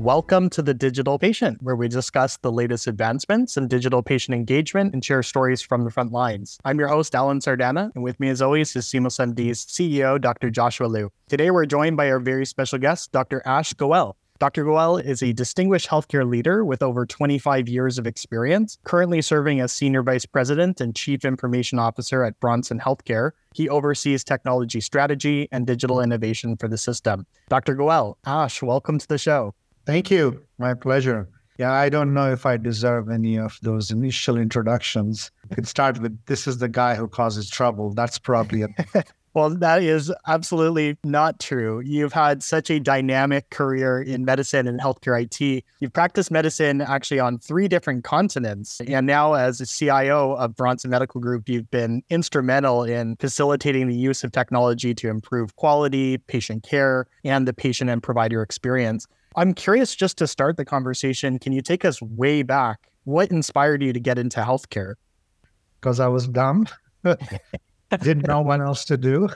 Welcome to The Digital Patient, where we discuss the latest advancements in digital patient engagement and share stories from the front lines. I'm your host, Alan Sardana, and with me as always is Seamless MD's CEO, Dr. Joshua Liu. Today, we're joined by our very special guest, Dr. Ash Goel. Dr. Goel is a distinguished healthcare leader with over 25 years of experience, currently serving as Senior Vice President and Chief Information Officer at Bronson Healthcare. He oversees technology strategy and digital innovation for the system. Dr. Goel, Ash, welcome to the show. Thank you. My pleasure. Yeah, I don't know if I deserve any of those initial introductions. You could start with, this is the guy who causes trouble. That's probably it. Well, that is absolutely not true. You've had such a dynamic career in medicine and healthcare IT. You've practiced medicine actually on 3 different continents. And now as a CIO of Bronson Medical Group, you've been instrumental in facilitating the use of technology to improve quality, patient care, and the patient and provider experience. I'm curious, just to start the conversation, can you take us way back? What inspired you to get into healthcare? Because I was dumb. Didn't know what else to do.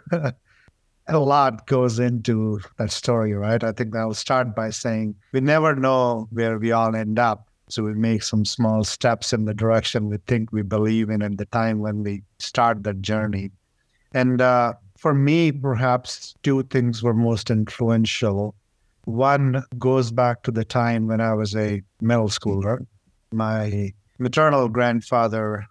A lot goes into that story, right? I think I'll start by saying we never know where we all end up. So we make some small steps in the direction we think we believe in at the time when we start that journey. And for me, perhaps 2 things were most influential. One goes back to the time when I was a middle schooler. My maternal grandfather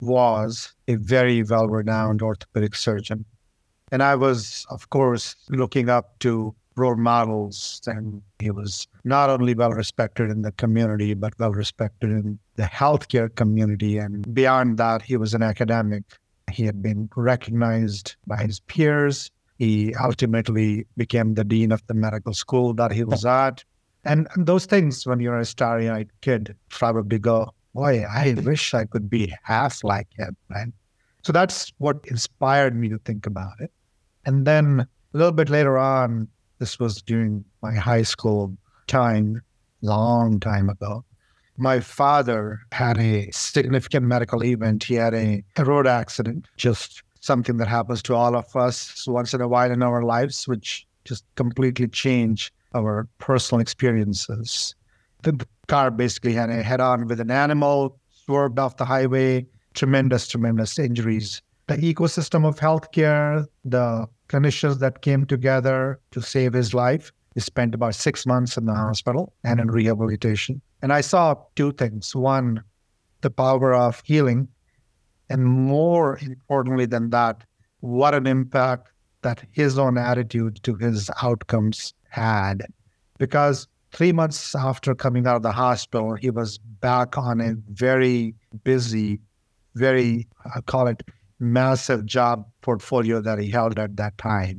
was a very well-renowned orthopedic surgeon. And I was, of course, looking up to role models, and he was not only well-respected in the community, but well-respected in the healthcare community. And beyond that, he was an academic. He had been recognized by his peers. He ultimately became the dean of the medical school that he was at. And those things, when you're a starry-eyed kid, probably go, boy, I wish I could be half like him, right? So that's what inspired me to think about it. And then a little bit later on, this was during my high school time, long time ago, my father had a significant medical event. He had a road accident, just something that happens to all of us once in a while in our lives, which just completely change our personal experiences. The car basically had a head-on with an animal, swerved off the highway, tremendous injuries. The ecosystem of healthcare, the clinicians that came together to save his life, he spent about 6 months in the hospital and in rehabilitation. And I saw 2 things. One, the power of healing. And more importantly than that, what an impact that his own attitude to his outcomes had. Because 3 months after coming out of the hospital, he was back on a very busy, very, I call it, massive job portfolio that he held at that time.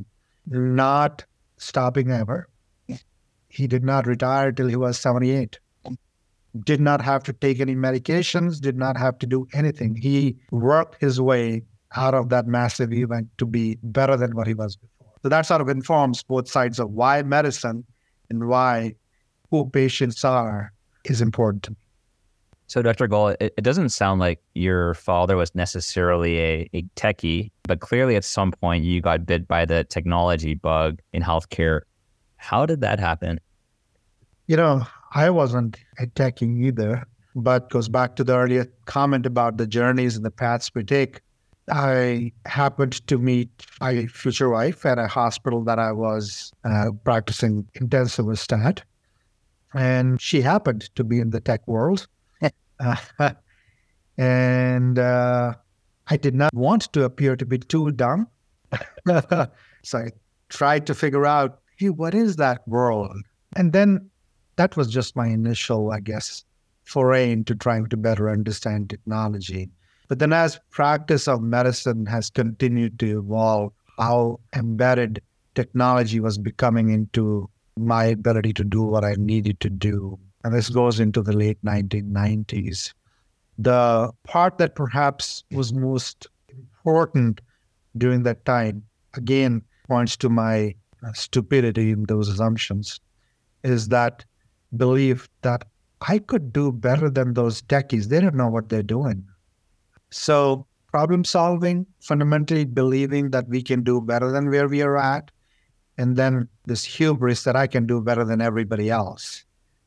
Not stopping ever. He did not retire till he was 78. Did not have to take any medications, did not have to do anything. He worked his way out of that massive event to be better than what he was before. So that sort of informs both sides of why medicine and why who patients are is important to me. So Dr. Goel, it doesn't sound like your father was necessarily a techie, but clearly at some point you got bit by the technology bug in healthcare. How did that happen? I wasn't a techie either, but goes back to the earlier comment about the journeys and the paths we take. I happened to meet my future wife at a hospital that I was practicing intensivist at, and she happened to be in the tech world. And I did not want to appear to be too dumb. So I tried to figure out, hey, what is that world? And then that was just my initial, foray into trying to better understand technology. But then as practice of medicine has continued to evolve, how embedded technology was becoming into my ability to do what I needed to do. And this goes into the late 1990s. The part that perhaps was most important during that time, again, points to my stupidity in those assumptions, is that belief that I could do better than those techies. They don't know what they're doing. So problem solving, fundamentally believing that we can do better than where we are at, and then this hubris that I can do better than everybody else.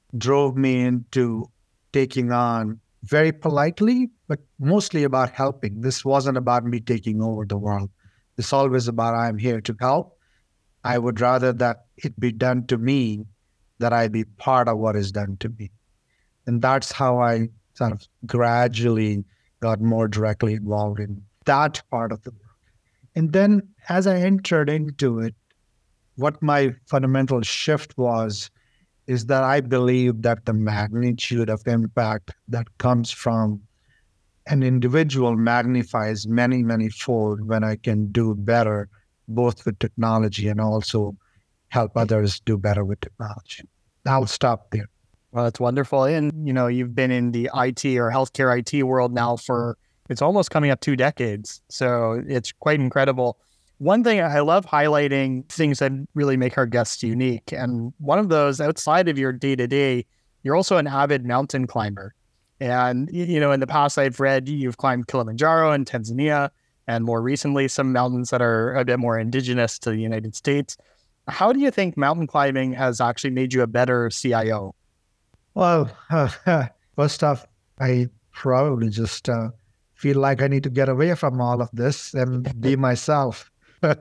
drove me into taking on very politely, but mostly about helping. This wasn't about me taking over the world. It's always about I'm here to help. I would rather that it be done to me, that I be part of what is done to me. And that's how I sort of gradually got more directly involved in that part of the work. And then as I entered into it, what my fundamental shift was is that I believe that the magnitude of impact that comes from an individual magnifies many, many fold when I can do better, both with technology and also help others do better with technology. I'll stop there. Well, that's wonderful. And, you've been in the IT or healthcare IT world now for, it's almost coming up 2 decades. So it's quite incredible. One thing I love highlighting things that really make our guests unique. And one of those, outside of your day-to-day, you're also an avid mountain climber. And, in the past, I've read you've climbed Kilimanjaro in Tanzania, and more recently, some mountains that are a bit more indigenous to the United States. How do you think mountain climbing has actually made you a better CIO? Well, first off, I probably just feel like I need to get away from all of this and be myself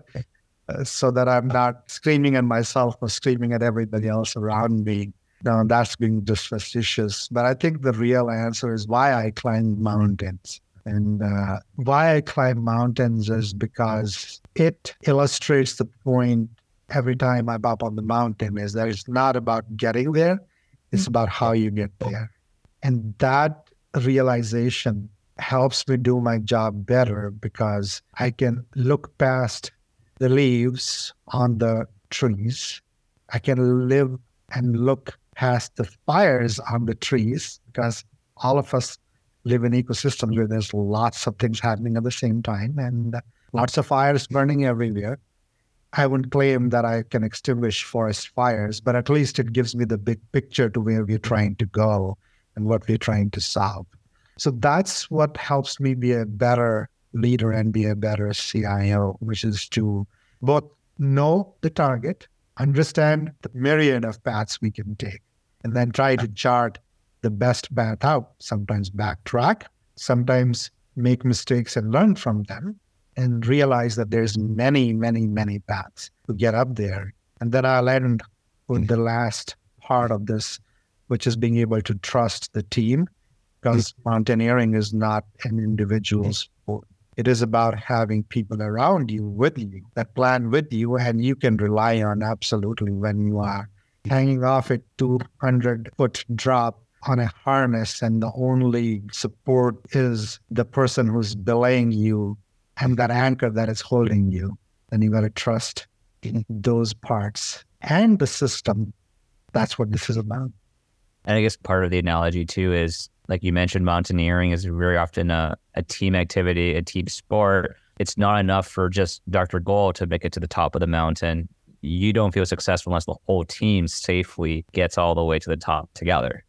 so that I'm not screaming at myself or screaming at everybody else around me. No, that's being just facetious. But I think the real answer is why I climb mountains. And why I climb mountains is because it illustrates the point every time I'm up on the mountain is that it's not about getting there, it's about how you get there. And that realization helps me do my job better because I can look past the leaves on the trees. I can live and look past the fires on the trees because all of us live in ecosystems where there's lots of things happening at the same time and lots of fires burning everywhere. I wouldn't claim that I can extinguish forest fires, but at least it gives me the big picture to where we're trying to go and what we're trying to solve. So that's what helps me be a better leader and be a better CIO, which is to both know the target, understand the myriad of paths we can take, and then try to chart the best path out, sometimes backtrack, sometimes make mistakes and learn from them, and realize that there's many, many, many paths to get up there. And then I'll end with the last part of this, which is being able to trust the team, because mountaineering is not an individual sport. It is about having people around you, with you, that plan with you, and you can rely on absolutely when you are hanging off a 200-foot drop on a harness and the only support is the person who's belaying you and that anchor that is holding you. Then you got to trust those parts and the system. That's what this is about. And I guess part of the analogy too is, like you mentioned, mountaineering is very often a team activity, a team sport. It's not enough for just Dr. Goel to make it to the top of the mountain. You don't feel successful unless the whole team safely gets all the way to the top together.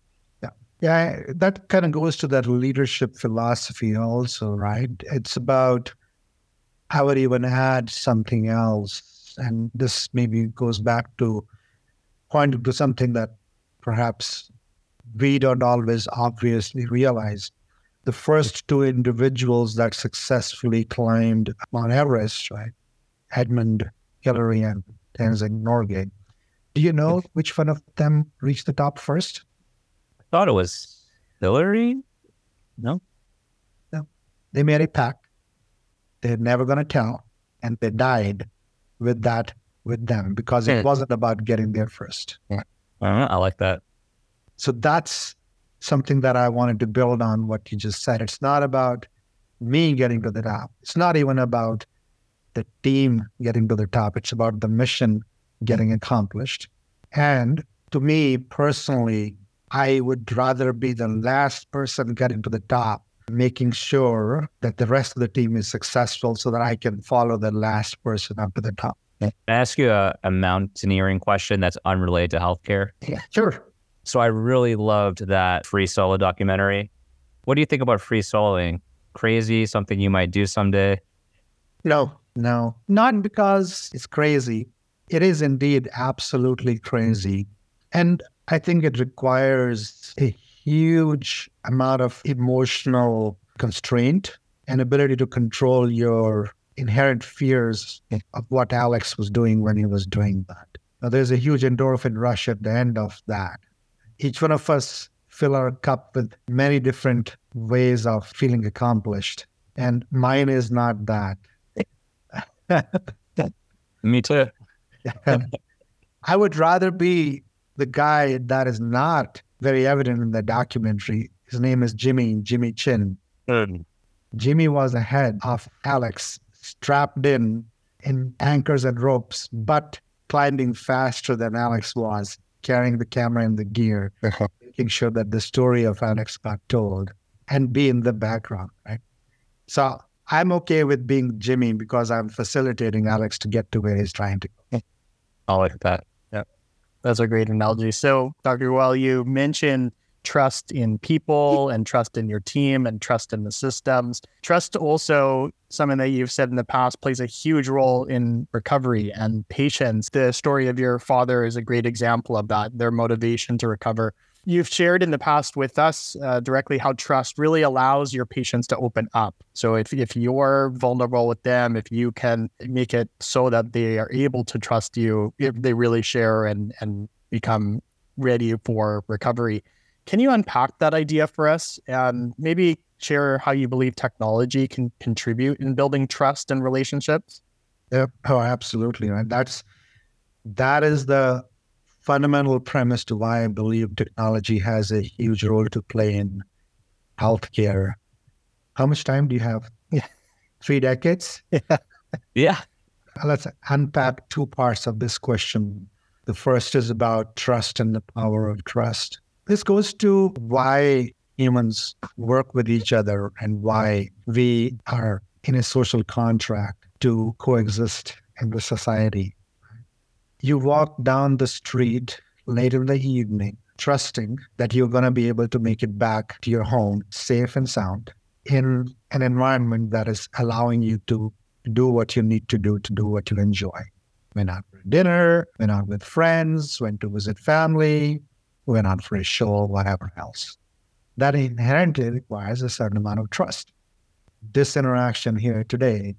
Yeah, that kind of goes to that leadership philosophy also, right? It's about, I would even add something else. And this maybe goes back to pointing to something that perhaps we don't always obviously realize. The first 2 individuals that successfully climbed Mount Everest, right? Edmund Hillary and Tenzing Norgay. Do you know which one of them reached the top first? I thought it was Hillary. No. They made a pact. They're never going to tell. And they died with that with them because it wasn't about getting there first. I like that. So that's something that I wanted to build on what you just said. It's not about me getting to the top. It's not even about the team getting to the top. It's about the mission getting accomplished. And to me personally, I would rather be the last person getting to the top, making sure that the rest of the team is successful so that I can follow the last person up to the top. Can I ask you a mountaineering question that's unrelated to healthcare? Yeah, sure. So I really loved that free solo documentary. What do you think about free soloing? Crazy, something you might do someday? No, not because it's crazy. It is indeed absolutely crazy. And I think it requires a huge amount of emotional constraint and ability to control your inherent fears of what Alex was doing when he was doing that. Now, there's a huge endorphin rush at the end of that. Each one of us fill our cup with many different ways of feeling accomplished. And mine is not that. Me too. I would rather be the guy that is not very evident in the documentary. His name is Jimmy Chin. Jimmy was ahead of Alex, strapped in anchors and ropes, but climbing faster than Alex was, carrying the camera and the gear, making sure that the story of Alex got told and be in the background, right? So I'm okay with being Jimmy because I'm facilitating Alex to get to where he's trying to go. I like that. Yeah, that's a great analogy. So, Dr. Goel, you mentioned trust in people and trust in your team and trust in the systems. Trust also, something that you've said in the past, plays a huge role in recovery and patience. The story of your father is a great example of that, their motivation to recover. You've shared in the past with us directly how trust really allows your patients to open up. So if you're vulnerable with them, if you can make it so that they are able to trust you, if they really share and become ready for recovery. Can you unpack that idea for us and maybe share how you believe technology can contribute in building trust and relationships? Yeah, oh, absolutely. Right. That is the fundamental premise to why I believe technology has a huge role to play in healthcare. How much time do you have? 3 decades? Yeah. Let's unpack 2 parts of this question. The first is about trust and the power of trust. This goes to why humans work with each other and why we are in a social contract to coexist in the society. You walk down the street late in the evening, trusting that you're going to be able to make it back to your home safe and sound in an environment that is allowing you to do what you need to do what you enjoy. Went out for dinner, went out with friends, went to visit family, went out for a show, whatever else. That inherently requires a certain amount of trust. This interaction here today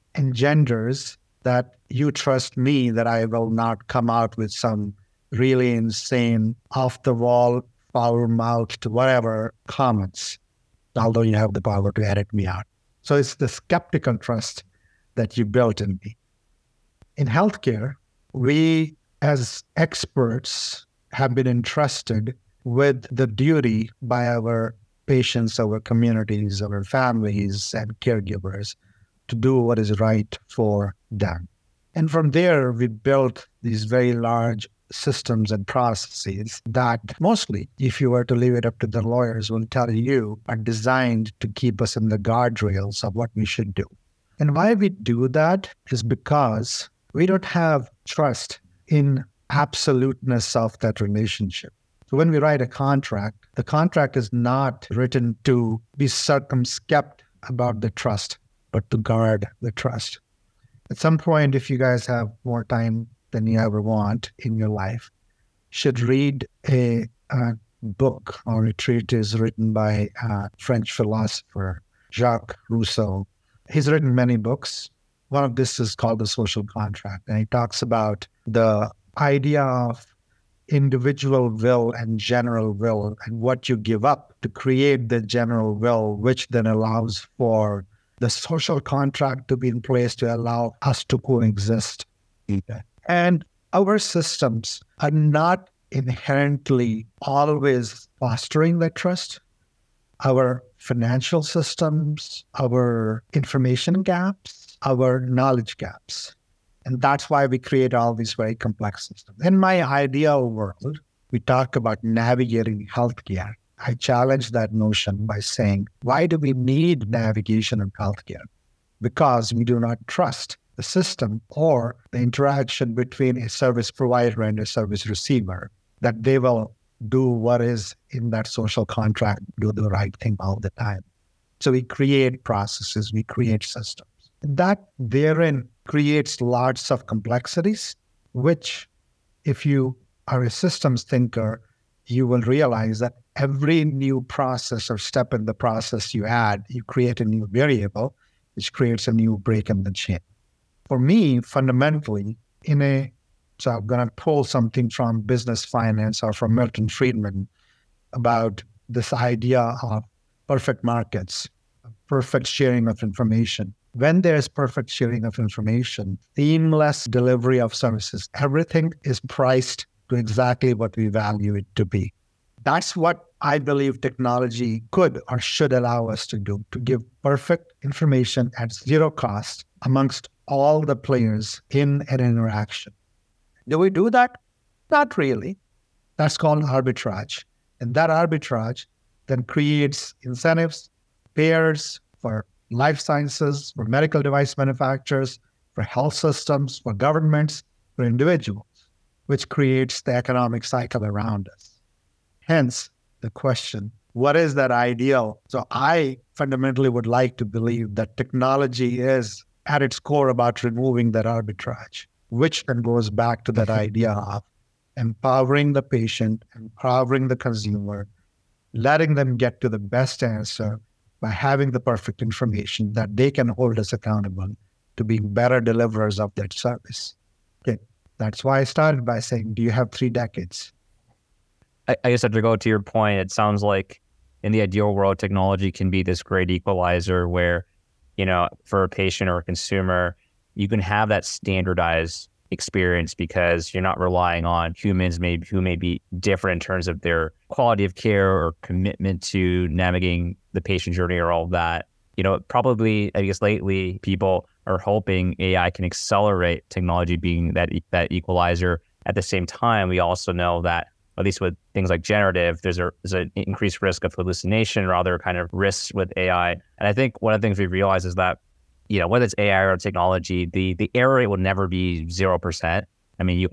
engenders that you trust me that I will not come out with some really insane, off-the-wall, foul-mouthed, whatever comments, although you have the power to edit me out. So it's the skeptical trust that you built in me. In healthcare, we as experts have been entrusted with the duty by our patients, our communities, our families, and caregivers to do what is right for them. And from there, we built these very large systems and processes that mostly, if you were to leave it up to the lawyers, will tell you are designed to keep us in the guardrails of what we should do. And why we do that is because we don't have trust in absoluteness of that relationship. So when we write a contract, the contract is not written to be circumspect about the trust, but to guard the trust. At some point, if you guys have more time than you ever want in your life, you should read a book or a treatise written by a French philosopher, Jacques Rousseau. He's written many books. One of this is called The Social Contract, and he talks about the idea of individual will and general will and what you give up to create the general will, which then allows for the social contract to be in place to allow us to coexist. Okay. And our systems are not inherently always fostering that trust. Our financial systems, our information gaps, our knowledge gaps. And that's why we create all these very complex systems. In my ideal world, we talk about navigating healthcare. I challenge that notion by saying, why do we need navigation of healthcare? Because we do not trust the system or the interaction between a service provider and a service receiver, that they will do what is in that social contract, do the right thing all the time. So we create processes, we create systems. That therein creates lots of complexities, which if you are a systems thinker, you will realize that every new process or step in the process you add, you create a new variable, which creates a new break in the chain. For me, fundamentally, so I'm going to pull something from business finance or from Milton Friedman about this idea of perfect markets, perfect sharing of information. When there's perfect sharing of information, seamless delivery of services, everything is priced to exactly what we value it to be. That's what I believe technology could or should allow us to do, to give perfect information at zero cost amongst all the players in an interaction. Do we do that? Not really. That's called arbitrage. And that arbitrage then creates incentives, payers for life sciences, for medical device manufacturers, for health systems, for governments, for individuals, which creates the economic cycle around us. Hence the question, what is that ideal? So I fundamentally would like to believe that technology is at its core about removing that arbitrage, which then goes back to that idea of empowering the patient, empowering the consumer, letting them get to the best answer by having the perfect information that they can hold us accountable to being better deliverers of that service. Okay. That's why I started by saying, do you have 3 decades? I guess to go to your point, it sounds like in the ideal world, technology can be this great equalizer where, for a patient or a consumer, you can have that standardized experience because you're not relying on humans who may be different in terms of their quality of care or commitment to navigating the patient journey or all of that. Probably, I guess lately people are hoping AI can accelerate technology being that equalizer. At the same time, we also know that, at least with things like generative, there's an increased risk of hallucination or other kind of risks with AI. And I think one of the things we realize is that, whether it's AI or technology, the error rate will never be 0%. I mean,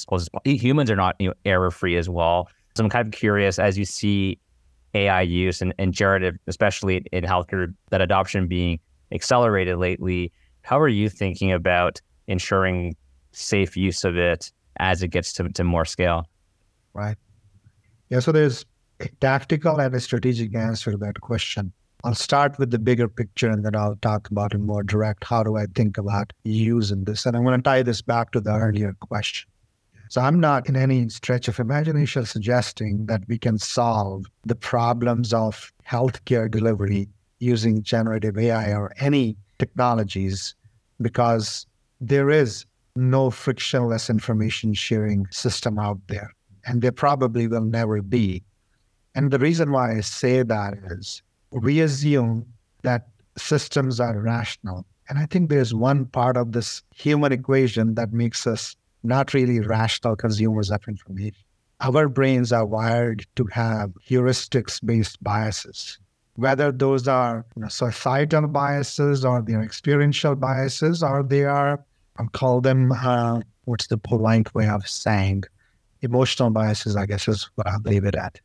humans are not error-free as well. So I'm kind of curious, as you see AI use and generative, especially in healthcare, that adoption being accelerated lately, how are you thinking about ensuring safe use of it as it gets to more scale? Right. Yeah, so there's a tactical and a strategic answer to that question. I'll start with the bigger picture and then I'll talk about in more direct, how do I think about using this? And I'm going to tie this back to the earlier question. So I'm not in any stretch of imagination suggesting that we can solve the problems of healthcare delivery using generative AI or any technologies, because there is no frictionless information sharing system out there. And there probably will never be. And the reason why I say that is we assume that systems are rational. And I think there's one part of this human equation that makes us not really rational consumers of information. Our brains are wired to have heuristics-based biases, whether those are societal biases or they're experiential biases, or they are, I'll call them, what's the polite way of saying, emotional biases, I guess is what I'll leave it at.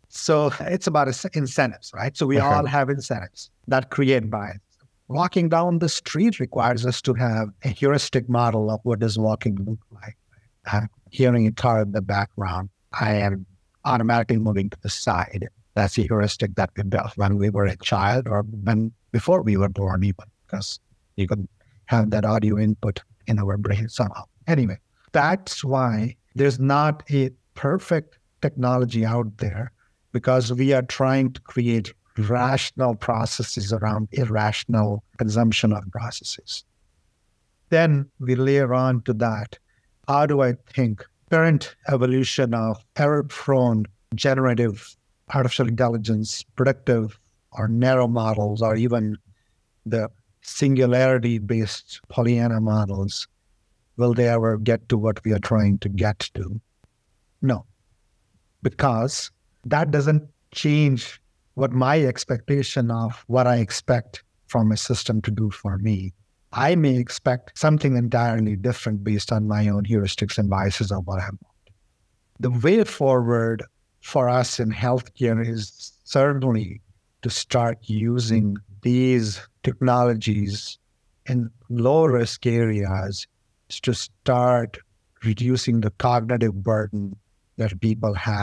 So it's about incentives, right? So we all have incentives that create bias. Walking down the street requires us to have a heuristic model of what does walking look like. Hearing a car in the background, I am automatically moving to the side. That's a heuristic that we built when we were a child or before we were born even, because you could have that audio input in our brain somehow. Anyway, that's why there's not a perfect technology out there, because we are trying to create rational processes around irrational consumption of processes. Then we layer on to that, how do I think current evolution of error-prone generative artificial intelligence, predictive or narrow models, or even the singularity-based Pollyanna models, will they ever get to what we are trying to get to? No, because that doesn't change what my expectation of what I expect from a system to do for me. I may expect something entirely different based on my own heuristics and biases of what I want. The way forward for us in healthcare is certainly to start using these technologies in low-risk areas to start reducing the cognitive burden that people have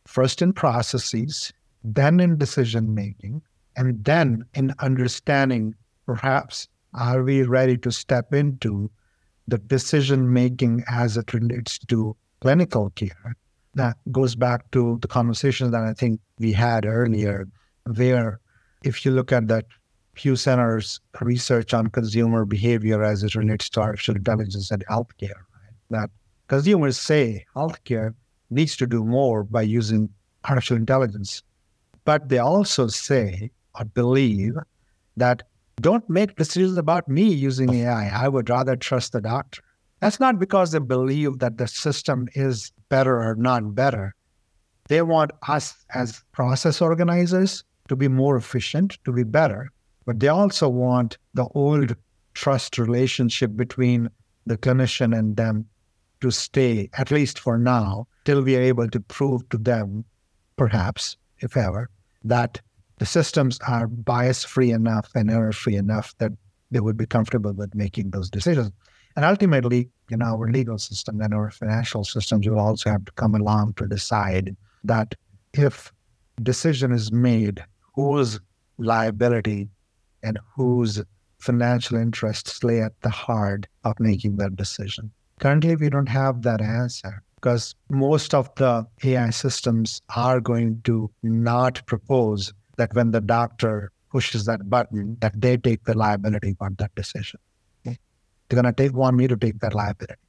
first in processes, then in decision making, and then in understanding perhaps are we ready to step into the decision making as it relates to clinical care. That goes back to the conversation that I think we had earlier, where if you look at that Pew Center's research on consumer behavior as it relates to artificial intelligence and healthcare, right? That consumers say healthcare needs to do more by using artificial intelligence. But they also say or believe that don't make decisions about me using AI. I would rather trust the doctor. That's not because they believe that the system is better or not better. They want us as process organizers to be more efficient, to be better. But they also want the old trust relationship between the clinician and them to stay, at least for now, till we are able to prove to them, perhaps, if ever, that the systems are bias-free enough and error-free enough that they would be comfortable with making those decisions. And ultimately, our legal system and our financial systems will also have to come along to decide that if decision is made, whose liability and whose financial interests lay at the heart of making that decision. Currently, we don't have that answer because most of the AI systems are going to not propose that when the doctor pushes that button, that they take the liability for that decision. Okay? They're going to want me to take that liability.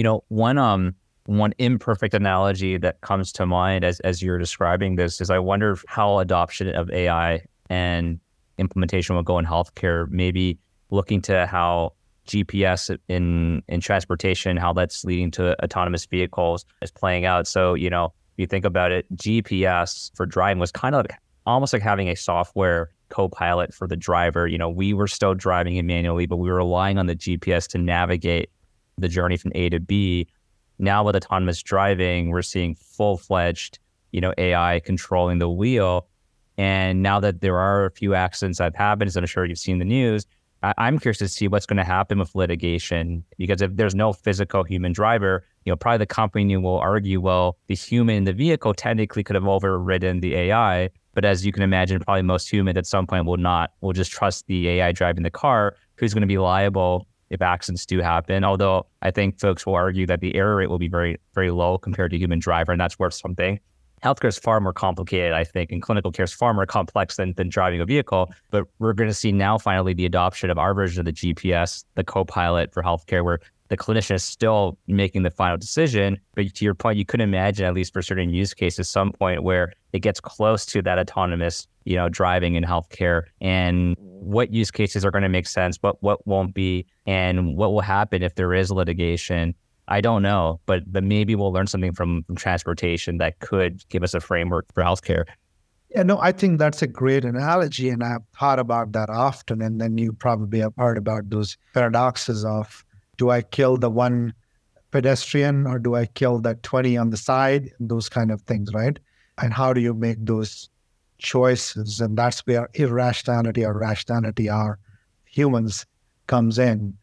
One imperfect analogy that comes to mind as you're describing this is I wonder how adoption of AI and implementation will go in healthcare, maybe looking to how GPS in transportation, how that's leading to autonomous vehicles is playing out. So, if you think about it, GPS for driving was kind of almost like having a software co-pilot for the driver. We were still driving it manually, but we were relying on the GPS to navigate the journey from A to B. Now with autonomous driving, we're seeing full-fledged, AI controlling the wheel. And now that there are a few accidents that have happened, as I'm sure you've seen the news, I'm curious to see what's going to happen with litigation, because if there's no physical human driver, probably the company will argue, well, the human in the vehicle technically could have overridden the AI. But as you can imagine, probably most humans at some point will just trust the AI driving the car, who's going to be liable if accidents do happen. Although I think folks will argue that the error rate will be very, very low compared to human driver, and that's worth something. Healthcare is far more complicated, I think, and clinical care is far more complex than driving a vehicle. But we're going to see now finally the adoption of our version of the GPS, the co-pilot for healthcare, where the clinician is still making the final decision. But to your point, you could imagine, at least for certain use cases, some point where it gets close to that autonomous, driving in healthcare, and what use cases are going to make sense, what won't be, and what will happen if there is litigation. I don't know, but maybe we'll learn something from transportation that could give us a framework for healthcare. Yeah, no, I think that's a great analogy, and I've thought about that often. And then you probably have heard about those paradoxes of, do I kill the one pedestrian or do I kill that 20 on the side? Those kind of things, right? And how do you make those choices? And that's where irrationality or rationality are humans comes in.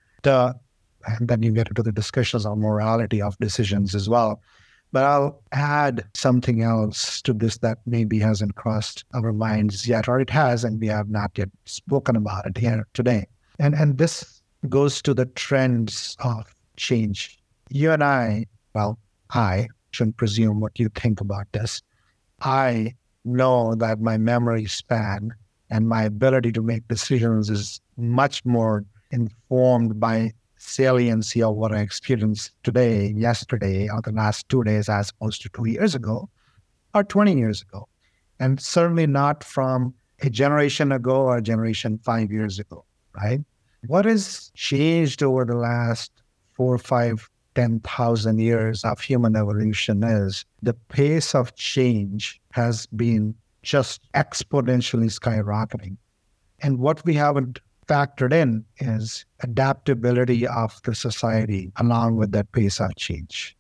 And then you get into the discussions on morality of decisions as well. But I'll add something else to this that maybe hasn't crossed our minds yet, or it has, and we have not yet spoken about it here today. And this goes to the trends of change. You and I shouldn't presume what you think about this. I know that my memory span and my ability to make decisions is much more informed by saliency of what I experienced today, yesterday, or the last 2 days as opposed to 2 years ago or 20 years ago. And certainly not from a generation ago or a generation 5 years ago, right? What has changed over the last 4, 5, 10,000 years of human evolution is the pace of change has been just exponentially skyrocketing. And what we haven't factored in is adaptability of the society along with that pace of change.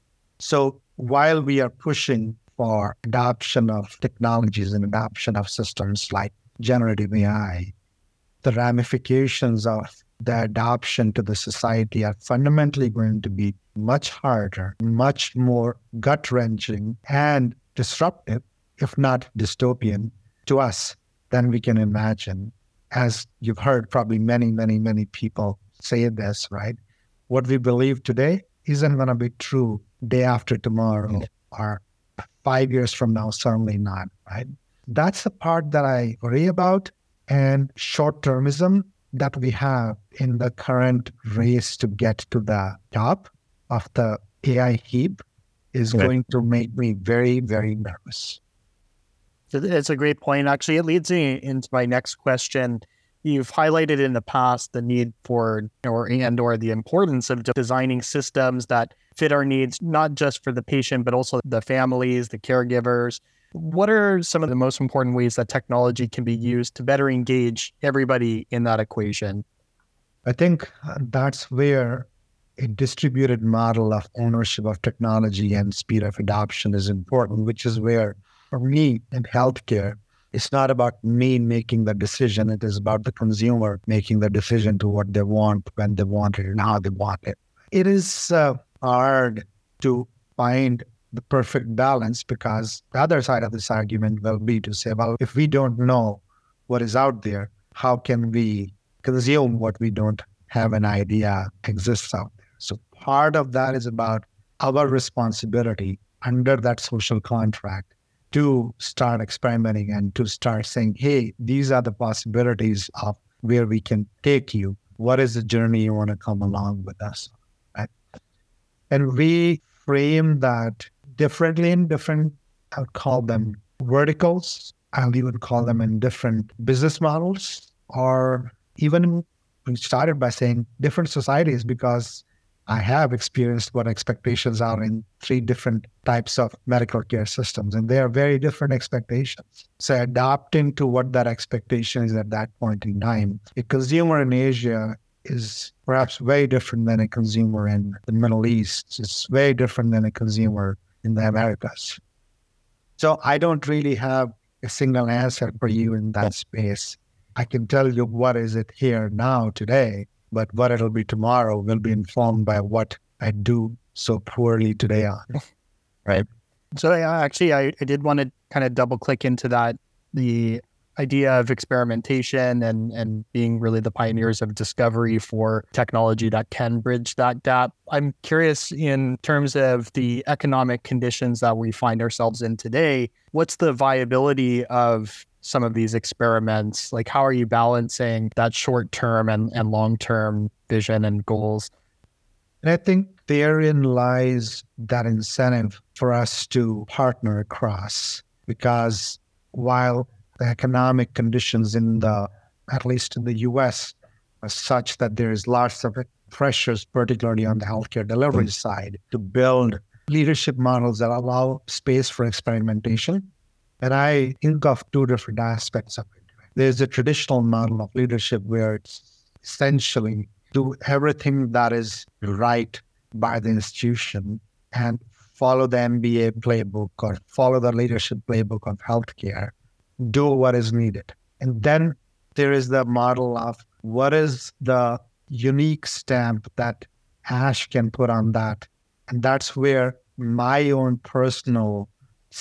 So while we are pushing for adoption of technologies and adoption of systems like generative AI, the ramifications of the adoption to the society are fundamentally going to be much harder, much more gut-wrenching, and disruptive, if not dystopian, to us than we can imagine. As you've heard probably many, many, many people say this, right? What we believe today isn't going to be true day after tomorrow or 5 years from now, certainly not, right? That's the part that I worry about. And short-termism that we have in the current race to get to the top of the AI heap is going to make me very, very nervous. It's a great point. Actually, it leads me into my next question. You've highlighted in the past the need for or the importance of designing systems that fit our needs, not just for the patient, but also the families, the caregivers. What are some of the most important ways that technology can be used to better engage everybody in that equation? I think that's where a distributed model of ownership of technology and speed of adoption is important, which is where, for me in healthcare, it's not about me making the decision. It is about the consumer making the decision to what they want, when they want it, and how they want it. It is hard to find the perfect balance because the other side of this argument will be to say, well, if we don't know what is out there, how can we consume what we don't have an idea exists out there? So part of that is about our responsibility under that social contract to start experimenting and to start saying, hey, these are the possibilities of where we can take you. What is the journey you want to come along with us? Right? And we frame that differently in different, I would call them verticals. I'll even call them in different business models, or even we started by saying different societies, because I have experienced what expectations are in 3 different types of medical care systems, and they are very different expectations. So adapting to what that expectation is at that point in time. A consumer in Asia is perhaps very different than a consumer in the Middle East. It's very different than a consumer in the Americas. So I don't really have a single answer for you in that space. I can tell you what is it here now today, but what it'll be tomorrow will be informed by what I do so poorly today on. Right. So I did want to kind of double click into that, the idea of experimentation and being really the pioneers of discovery for technology that can bridge that gap. I'm curious, in terms of the economic conditions that we find ourselves in today, what's the viability of some of these experiments? Like, how are you balancing that short-term and long-term vision and goals? And I think therein lies that incentive for us to partner across, because while the economic conditions at least in the US, are such that there is lots of pressures, particularly on the healthcare delivery side, to build leadership models that allow space for experimentation. And I think of 2 different aspects of it. There's a traditional model of leadership where it's essentially do everything that is right by the institution and follow the MBA playbook or follow the leadership playbook of healthcare, do what is needed. And then there is the model of what is the unique stamp that Ash can put on that. And that's where my own personal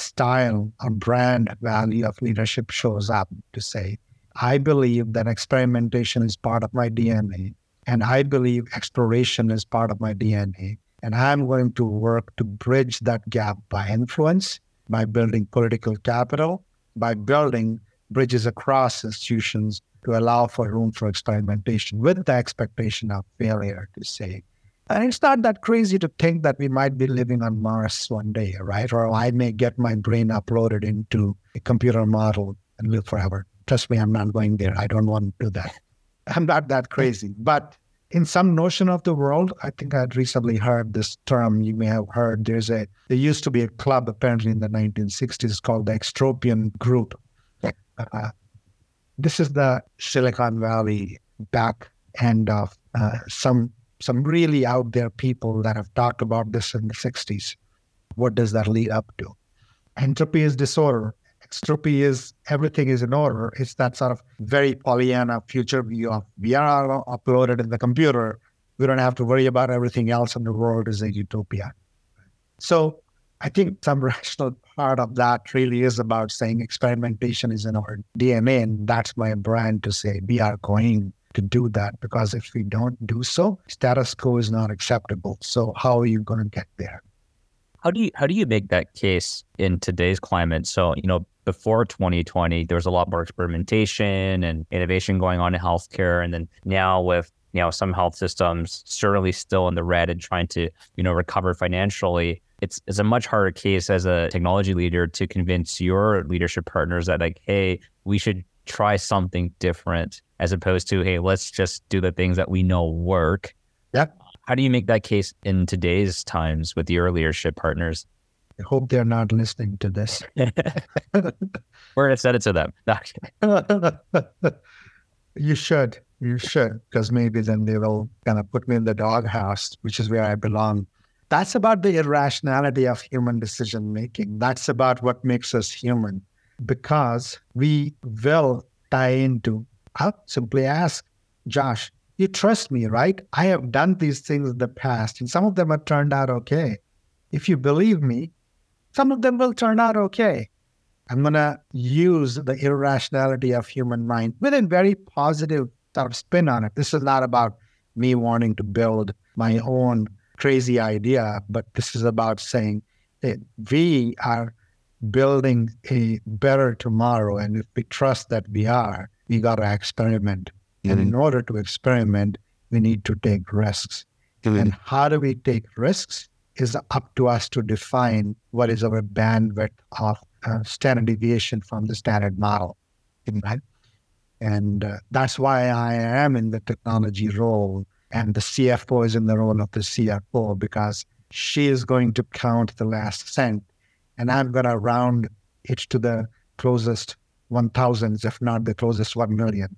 style or brand value of leadership shows up, to say, I believe that experimentation is part of my DNA, and I believe exploration is part of my DNA. And I'm going to work to bridge that gap by influence, by building political capital, by building bridges across institutions to allow for room for experimentation with the expectation of failure, to say. And it's not that crazy to think that we might be living on Mars one day, right? Or I may get my brain uploaded into a computer model and live forever. Trust me, I'm not going there. I don't want to do that. I'm not that crazy. But in some notion of the world, I think I'd recently heard this term you may have heard. There used to be a club apparently in the 1960s called the Extropian Group. This is the Silicon Valley back end of some really out there people that have talked about this in the 60s. What does that lead up to? Entropy is disorder. Extropy is everything is in order. It's that sort of very Pollyanna future view of we are all uploaded in the computer. We don't have to worry about everything else in the world is a utopia. So I think some rational part of that really is about saying experimentation is in our DNA. And that's my brand to say we are going to do that, because if we don't do so, status quo is not acceptable. So how are you going to get there? How do you make that case in today's climate? So, before 2020, there was a lot more experimentation and innovation going on in healthcare. And then now with, some health systems certainly still in the red and trying to, recover financially, it's a much harder case as a technology leader to convince your leadership partners that like, hey, we should try something different, as opposed to, hey, let's just do the things that we know work. Yeah. How do you make that case in today's times with your leadership partners? I hope they're not listening to this. We're going to send it to them. You should, because maybe then they will kind of put me in the doghouse, which is where I belong. That's about the irrationality of human decision making. That's about what makes us human, because we will tie into, I'll simply ask, Josh, you trust me, right? I have done these things in the past, and some of them have turned out okay. If you believe me, some of them will turn out okay. I'm going to use the irrationality of human mind with a very positive sort of spin on it. This is not about me wanting to build my own crazy idea, but this is about saying that we are building a better tomorrow. And if we trust that we got to experiment. And in order to experiment, we need to take risks. And how do we take risks is up to us to define what is our bandwidth of standard deviation from the standard model. Right? And that's why I am in the technology role, and the CFO is in the role of the CFO, because she is going to count the last cent, and I'm going to round it to the closest 1,000s, if not the closest 1 million.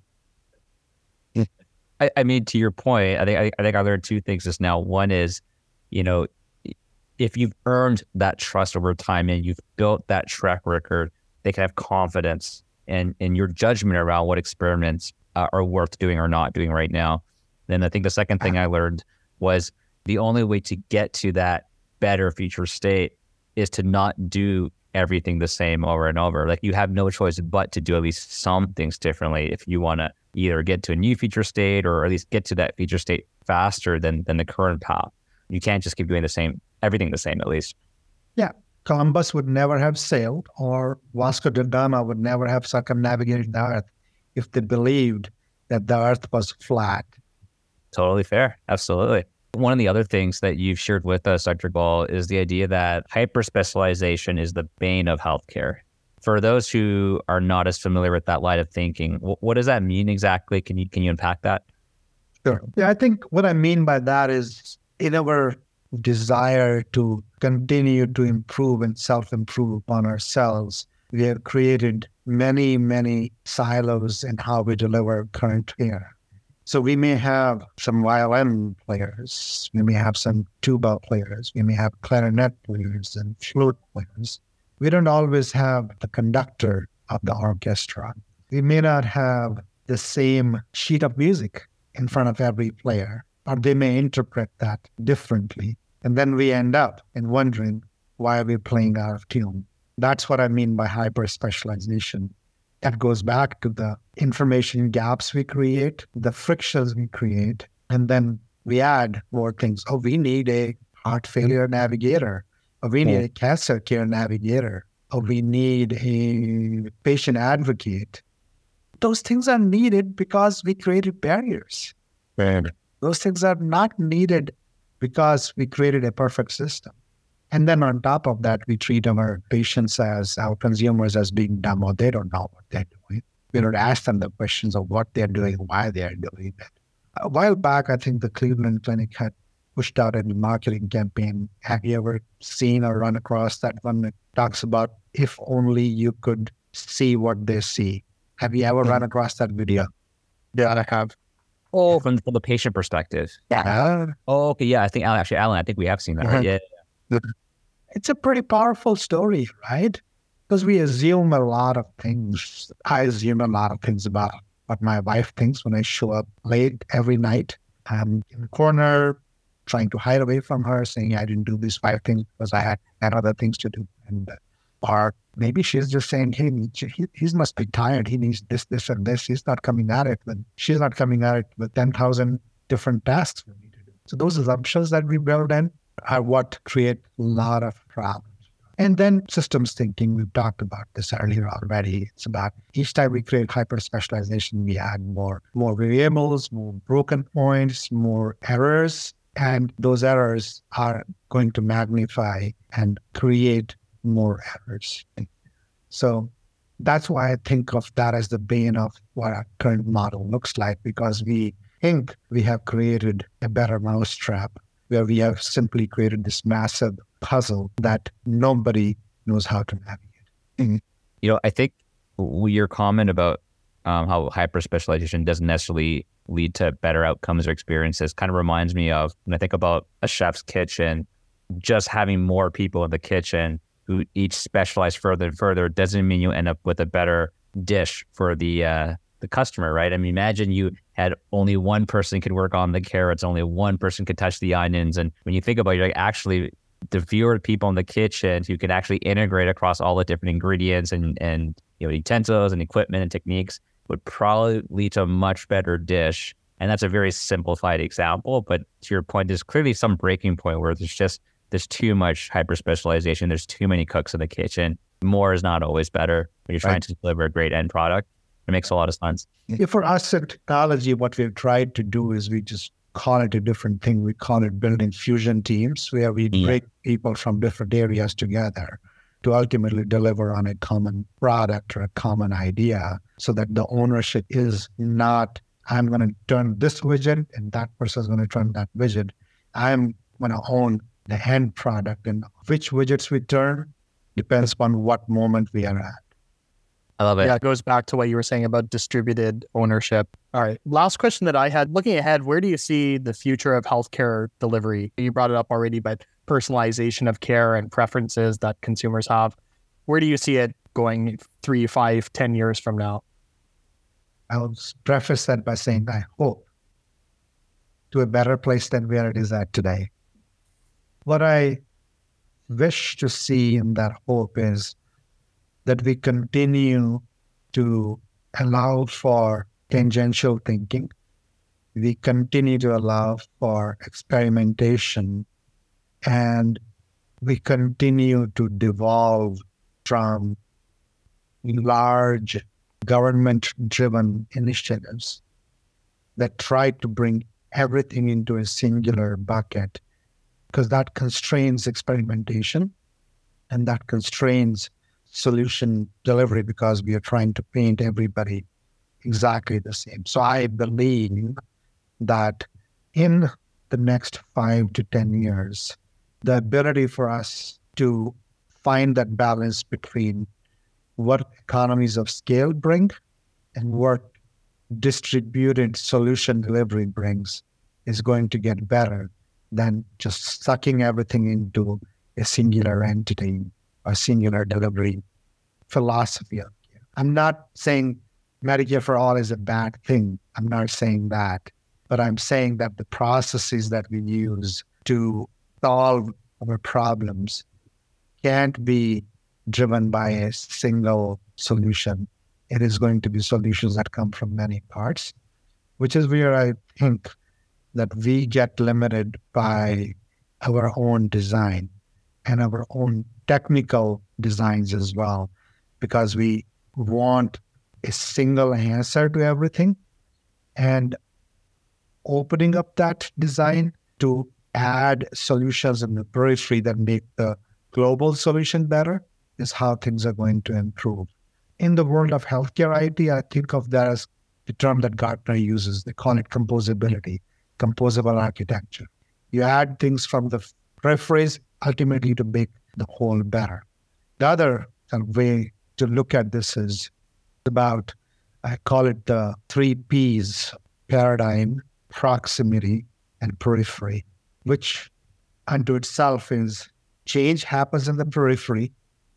I mean, to your point, I think I learned two things just now. One is, if you've earned that trust over time and you've built that track record, they can have confidence in your judgment around what experiments are worth doing or not doing right now. Then I think the second thing I learned was the only way to get to that better future state is to not do everything the same over and over. Like, you have no choice but to do at least some things differently if you want to either get to a new future state or at least get to that future state faster than the current path. You can't just keep doing everything the same, at least. Yeah. Columbus would never have sailed, or Vasco da Gama would never have circumnavigated the Earth if they believed that the Earth was flat. Totally fair. Absolutely. One of the other things that you've shared with us, Dr. Gall, is the idea that hyper-specialization is the bane of healthcare. For those who are not as familiar with that line of thinking, what does that mean exactly? Can you unpack that? Sure. Yeah, I think what I mean by that is, in our desire to continue to improve and self-improve upon ourselves, we have created many, many silos in how we deliver current care. So we may have some violin players, we may have some tuba players, we may have clarinet players and flute players. We don't always have the conductor of the orchestra. We may not have the same sheet of music in front of every player, or they may interpret that differently. And then we end up in wondering, why are we playing out of tune? That's what I mean by hyper-specialization. That goes back to the information gaps we create, the frictions we create, and then we add more things. Oh, we need a heart failure navigator. Or we need a cancer care navigator. Or we need a patient advocate. Those things are needed because we created barriers. Those things are not needed because we created a perfect system. And then on top of that, we treat our patients as our consumers as being dumb, or they don't know what they're doing. We don't ask them the questions of what they're doing, why they're doing it. A while back, I think the Cleveland Clinic had pushed out a marketing campaign. Have you ever seen or run across that one that talks about if only you could see what they see? Have you ever run across that video? Yeah, I have. Oh, from the patient perspective. Yeah. Oh, okay. Yeah, I think Alan, I think we have seen that. Right? Yeah. It's a pretty powerful story, right? Because we assume a lot of things. I assume a lot of things about what my wife thinks when I show up late every night. I'm in the corner trying to hide away from her, saying, I didn't do these 5 things because I had other things to do. And or maybe she's just saying, hey, he must be tired. He needs this, this, and this. He's not coming at it. But she's not coming at it with 10,000 different tasks we need to do. So those assumptions that we build in are what create a lot of problems. And then systems thinking, we've talked about this earlier already. It's about each time we create hyper-specialization, we add more variables, more broken points, more errors. And those errors are going to magnify and create more errors. So that's why I think of that as the bane of what our current model looks like, because we think we have created a better mousetrap where we have simply created this massive puzzle that nobody knows how to navigate. I think your comment about how hyper-specialization doesn't necessarily lead to better outcomes or experiences kind of reminds me of when I think about a chef's kitchen, just having more people in the kitchen who each specialize further and further doesn't mean you end up with a better dish for the customer, right? I mean, imagine you had only one person could work on the carrots, only one person could touch the onions. And when you think about it, you're like, actually, the fewer people in the kitchen who can actually integrate across all the different ingredients and utensils and equipment and techniques would probably lead to a much better dish. And that's a very simplified example. But to your point, there's clearly some breaking point where there's too much hyper-specialization. There's too many cooks in the kitchen. More is not always better when you're trying to deliver a great end product. It makes a lot of sense. For us in technology, what we've tried to do is we just call it a different thing. We call it building fusion teams, where we bring people from different areas together to ultimately deliver on a common product or a common idea, so that the ownership is not, I'm going to turn this widget and that person's going to turn that widget. I'm going to own the end product, and which widgets we turn depends on what moment we are at. I love it. Yeah, it goes back to what you were saying about distributed ownership. All right. Last question that I had, looking ahead, where do you see the future of healthcare delivery? You brought it up already, but personalization of care and preferences that consumers have. Where do you see it going 3, 5, 10 years from now? I'll preface that by saying I hope to a better place than where it is at today. What I wish to see in that hope is that we continue to allow for tangential thinking. We continue to allow for experimentation, and we continue to devolve from large government-driven initiatives that try to bring everything into a singular bucket, because that constrains experimentation and that constrains solution delivery, because we are trying to paint everybody exactly the same. So I believe that in the next 5 to 10 years, the ability for us to find that balance between what economies of scale bring and what distributed solution delivery brings is going to get better than just sucking everything into a singular entity or singular delivery philosophy. I'm not saying Medicare for all is a bad thing. I'm not saying that. But I'm saying that the processes that we use to solve our problems can't be driven by a single solution. It is going to be solutions that come from many parts, which is where I think that we get limited by our own design and our own technical designs as well, because we want a single answer to everything. And opening up that design to add solutions in the periphery that make the global solution better is how things are going to improve. In the world of healthcare IT, I think of that as the term that Gartner uses. They call it composability, composable architecture. You add things from the peripheries ultimately to make the whole better. The other way to look at this is about, I call it the 3 Ps paradigm: proximity and periphery, which unto itself is change happens in the periphery.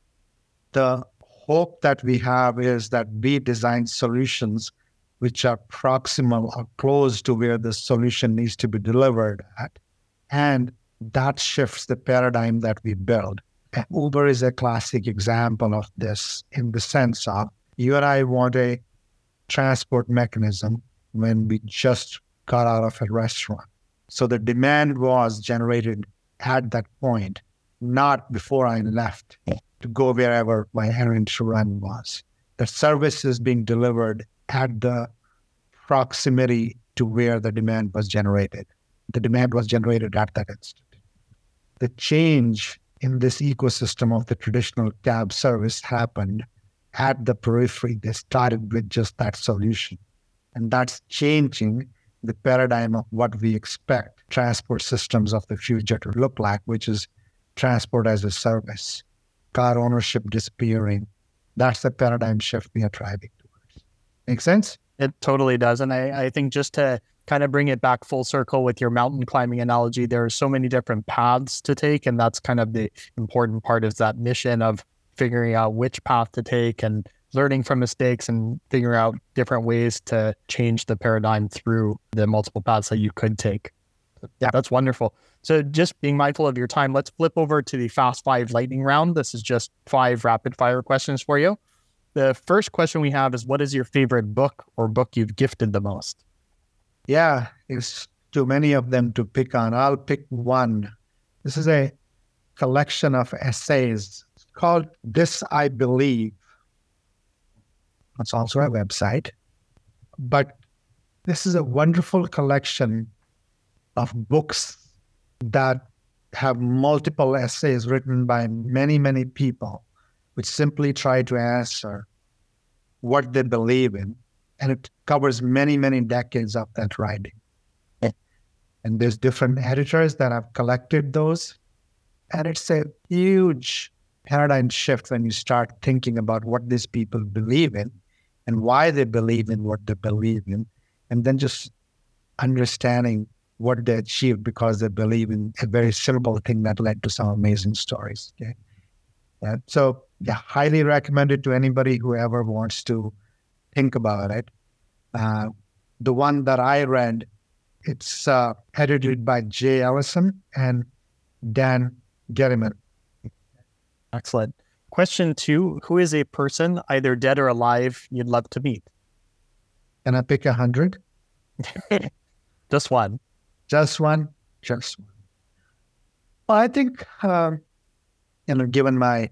The hope that we have is that we design solutions which are proximal or close to where the solution needs to be delivered at. And that shifts the paradigm that we build. And Uber is a classic example of this in the sense of you and I want a transport mechanism when we just got out of a restaurant. So the demand was generated at that point, not before I left to go wherever my errand to run was. The service is being delivered at the proximity to where the demand was generated. The demand was generated at that instant. The change in this ecosystem of the traditional cab service happened at the periphery. They started with just that solution. And that's changing the paradigm of what we expect transport systems of the future to look like, which is transport as a service, car ownership disappearing. That's the paradigm shift we are driving towards. Make sense? It totally does. And I think just to kind of bring it back full circle with your mountain climbing analogy, there are so many different paths to take. And that's kind of the important part is that mission of figuring out which path to take and learning from mistakes and figuring out different ways to change the paradigm through the multiple paths that you could take. Yeah, that's wonderful. So just being mindful of your time, let's flip over to the Fast 5 lightning round. This is just 5 rapid fire questions for you. The first question we have is, what is your favorite book or book you've gifted the most? Yeah, it's too many of them to pick on. I'll pick one. This is a collection of essays. It's called This I Believe. It's also a website. But this is a wonderful collection of books that have multiple essays written by many, many people, which simply try to answer what they believe in. And it covers many, many decades of that writing. And there's different editors that have collected those. And it's a huge paradigm shift when you start thinking about what these people believe in and why they believe in what they believe in, and then just understanding what they achieved because they believe in a very simple thing that led to some amazing stories. Okay? So, highly recommended to anybody who ever wants to think about it. The one that I read, it's edited by Jay Ellison and Dan Gediman. Excellent. Question 2, who is a person, either dead or alive, you'd love to meet? Can I pick 100? Just one. Just one? Just one. Well, I think, given my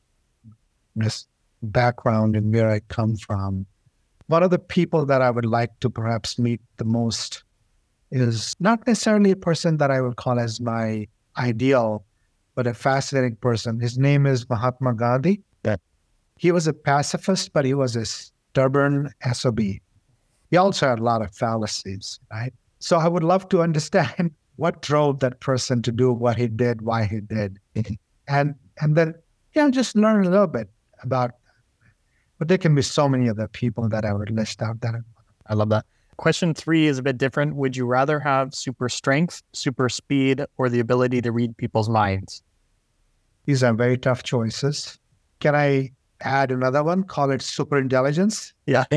background and where I come from, one of the people that I would like to perhaps meet the most is not necessarily a person that I would call as my ideal, but a fascinating person. His name is Mahatma Gandhi. Yeah. He was a pacifist, but he was a stubborn SOB. He also had a lot of fallacies, right? So I would love to understand what drove that person to do what he did, why he did. And then, just learn a little bit about, but there can be so many other people that I would list out there. I love that. Question 3 is a bit different. Would you rather have super strength, super speed, or the ability to read people's minds? These are very tough choices. Can I add another one? Call it super intelligence? Yeah.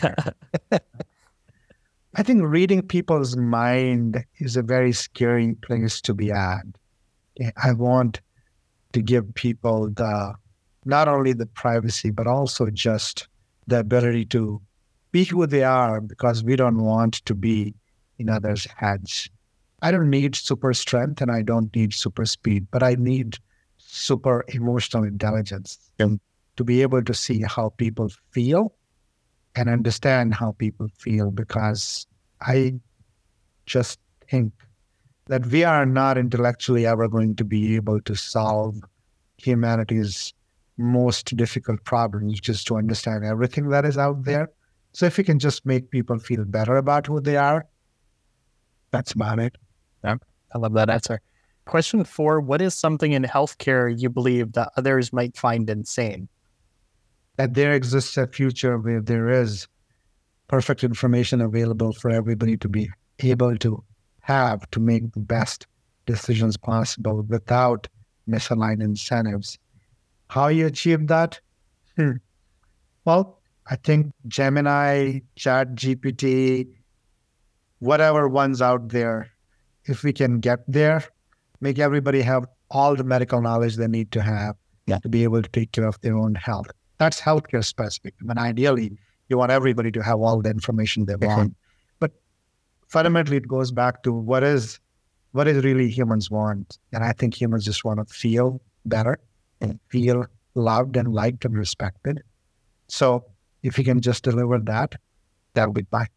I think reading people's mind is a very scary place to be at. I want to give people not only the privacy, but also just the ability to be who they are, because we don't want to be in others' heads. I don't need super strength and I don't need super speed, but I need super emotional intelligence to be able to see how people feel and understand how people feel, because I just think that we are not intellectually ever going to be able to solve humanity's most difficult problem, which is to understand everything that is out there. So if we can just make people feel better about who they are, that's about it. Yeah, I love that answer. Question 4, what is something in healthcare you believe that others might find insane? That there exists a future where there is perfect information available for everybody to be able to have to make the best decisions possible without misaligned incentives. How you achieve that? Well, I think Gemini, ChatGPT, whatever one's out there, if we can get there, make everybody have all the medical knowledge they need to have to be able to take care of their own health. That's healthcare specific. I mean, ideally, you want everybody to have all the information they want. But fundamentally, it goes back to what is really humans want. And I think humans just want to feel better and feel loved and liked and respected. So if you can just deliver that, that'll be fine.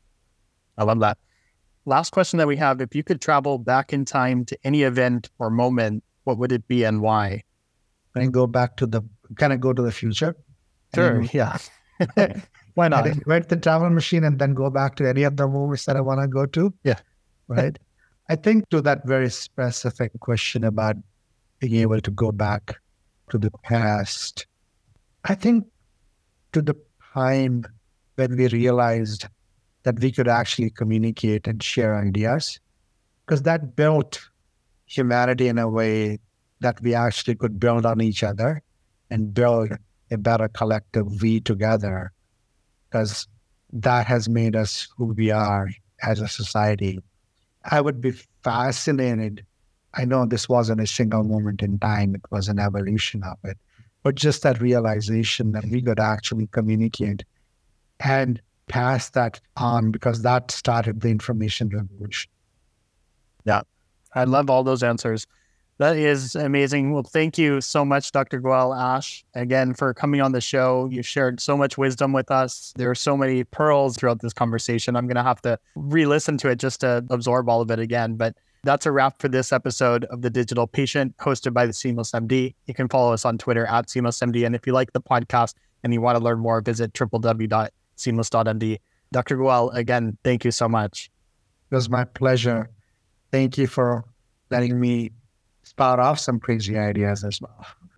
I love that. Last question that we have, if you could travel back in time to any event or moment, what would it be and why? And go back to go to the future. Sure, yeah. Why not? Invent the travel machine and then go back to any of the movies that I want to go to. Yeah. Right. I think to that very specific question about being able to go back to the past, I think to the time when we realized that we could actually communicate and share ideas, because that built humanity in a way that we actually could build on each other and build a better collective we together, because that has made us who we are as a society. I would be fascinated. I know this wasn't a single moment in time, it was an evolution of it, but just that realization that we could actually communicate and pass that on, because that started the information revolution. Yeah, I love all those answers. That is amazing. Well, thank you so much, Dr. Goel Ash, again, for coming on the show. You shared so much wisdom with us. There are so many pearls throughout this conversation. I'm going to have to re-listen to it just to absorb all of it again. But that's a wrap for this episode of The Digital Patient, hosted by the Seamless MD. You can follow us on Twitter at SeamlessMD. And if you like the podcast and you want to learn more, visit www.seamless.md. Dr. Goel, again, thank you so much. It was my pleasure. Thank you for letting me spout off some crazy ideas as well.